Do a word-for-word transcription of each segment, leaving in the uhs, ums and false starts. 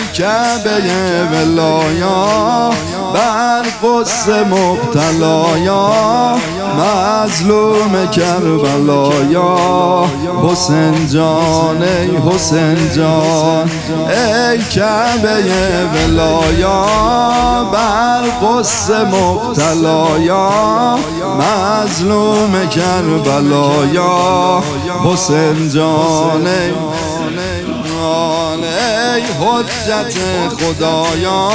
کعبه ولایا بر قصه مبتلایا مظلوم کربلایا حسین جان ای حسین جان ای کعبه ولایا بر قصه مبتلایا مظلوم کربلایا حسین جان ای ای حجت خدایا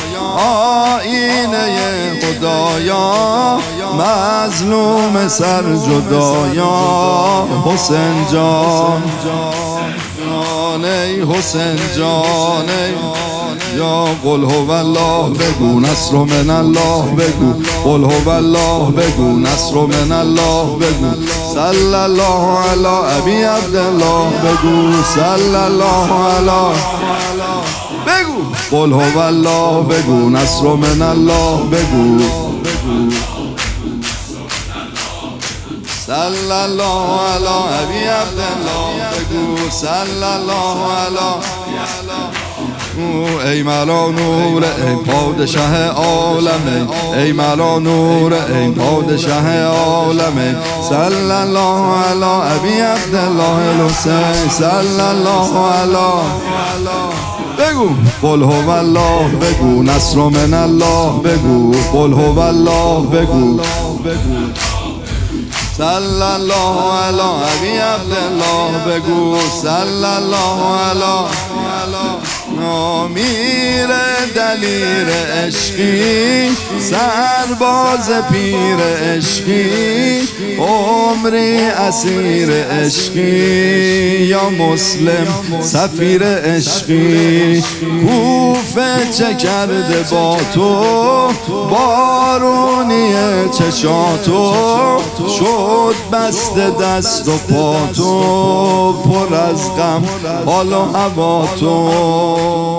آینه خدایا مظلوم سر جدایا حسین جان ای حسین جان یا قل هو الله بگو نصر من الله بگو قل هو الله بگو نصر من الله بگو صلی الله علی ابی عبدالله بگو صلی الله علی بگو قل هو الله بگو نصر من الله بگو صلی الله علی ابی عبدالله بگو صلی الله علی ای ملا نور ای پادشه عالم ای ملا نور ای پادشه عالم صلی الله علی ابی عبدالله الحسین صلی الله علی بگو قل هو الله بگو نصر من الله بگو قل هو الله بگو صلی الله علی ابی عبدالله بگو صلی الله علی امیر دلیر عشقی سرباز پیر عشقی عمری اسیر عشقی یا مسلم سفیر عشقی کوفه چه کرده با تو بارونی چشاتو شد بسته دست و پا تو پر از غم حال و هوا تو